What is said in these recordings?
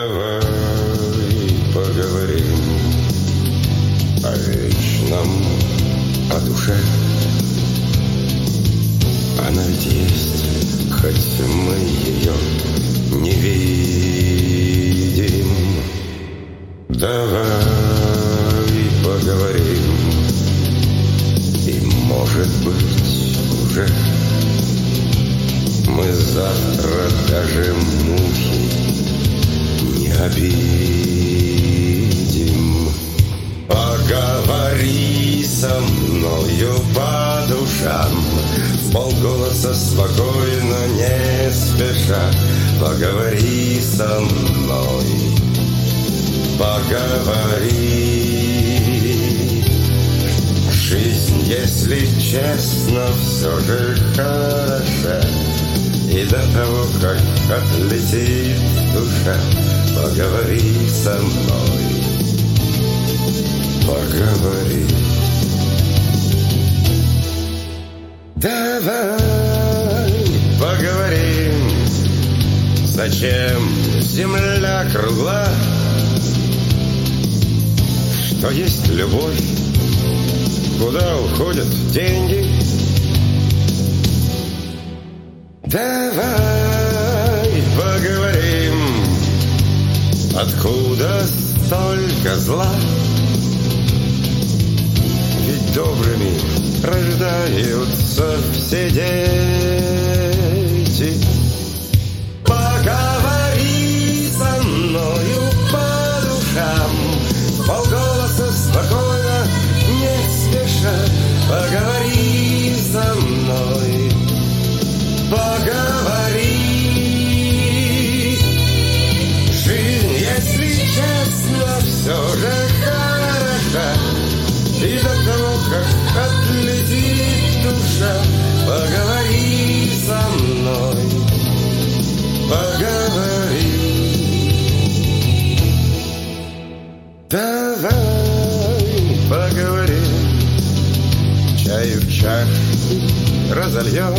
Давай поговорим о вечном, о душе. Она ведь есть, хоть мы ее не видим. Давай поговорим, и, может быть, уже мы завтра даже мухи не обидим. Поговори со мною по душам, вполголоса, спокойно, не спеша. Поговори со мной, поговори. Жизнь, если честно, все же хороша, и до того, как отлетит душа, поговори со мной, поговори. Давай поговорим, зачем земля кругла, что есть любовь, куда уходят деньги. Давай поговорим, откуда столько зла, ведь добрыми рождаются все дети. Поговори со мною по душам, вполголоса, спокойно, не спеша. Поговори со мной, поговори. Жизнь, если честно, все же хороша, и до того, как отлетит душа, поговори со мной, поговори. Давай поговорим, чаю в чашке разольем,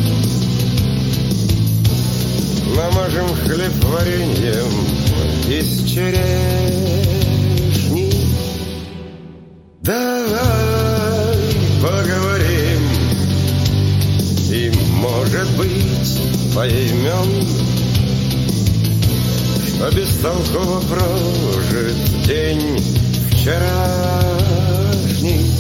намажем хлеб вареньем из черешни. Давай поговорим, и, может быть, поймем, что бестолково прожит день вчерашний.